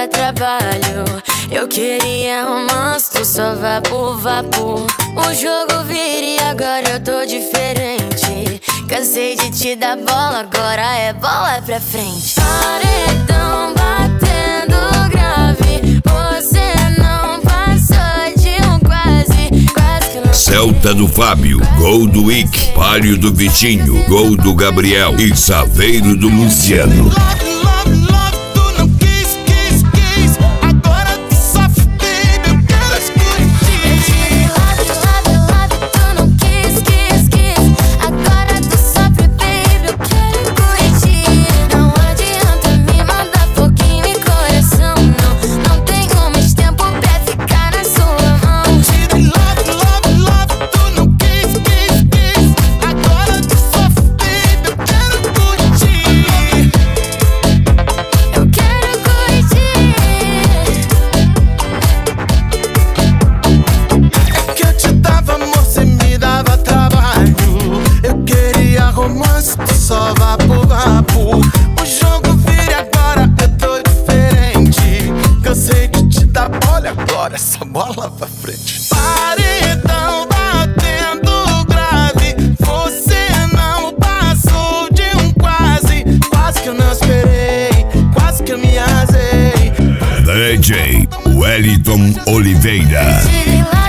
trabalho. Eu queria romance, tu só vapo, vapo. O jogo vira e agora eu tô diferente. Cansei de te dar bola, agora é bola pra frente. Paredão batendo grave, você não passou de um quase, quase que não. Celta do Fábio, gol do Ick, Palio do Vitinho, gol do Gabriel e Saveiro do Luciano. Só vapo, vapo. O jogo vira e agora eu tô diferente. Cansei de te dar bola, agora essa bola pra frente. Paredão batendo grave, você não passou de um quase, quase que eu não esperei, quase que eu me azei. DJ Wellington Oliveira.